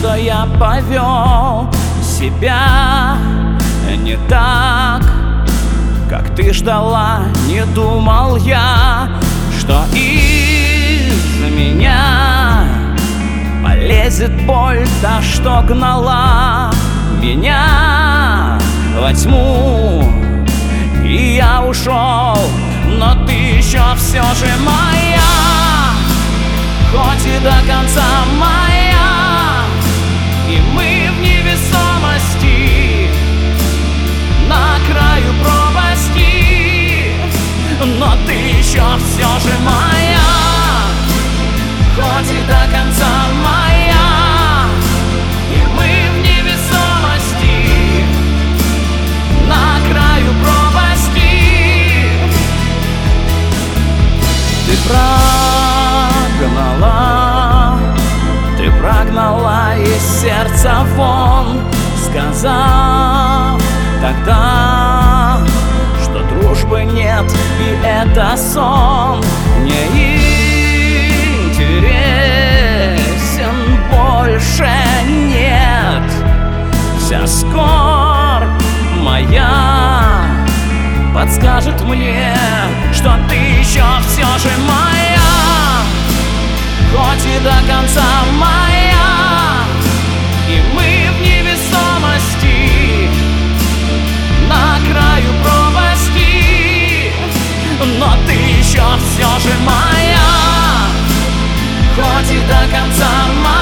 что я повел себя не так, как ты ждала. Не думал я, что из меня полезет боль, та, что гнала меня во тьму. И я ушел, но ты еще все же моя, хоть и до конца моя. И мы в невесомости, на краю пропасти, но ты еще все же моя, хоть и до конца моя. И мы в невесомости, на краю пропасти. Ты прогнала из сердца вон, сказав тогда, что дружбы нет и это сон. Не интересен больше, нет. Вся скорбь моя подскажет мне, что ты еще все же моя, хоть и до конца моя. И мы в невесомости, на краю пропасти, но ты еще все же моя, хоть и до конца моя.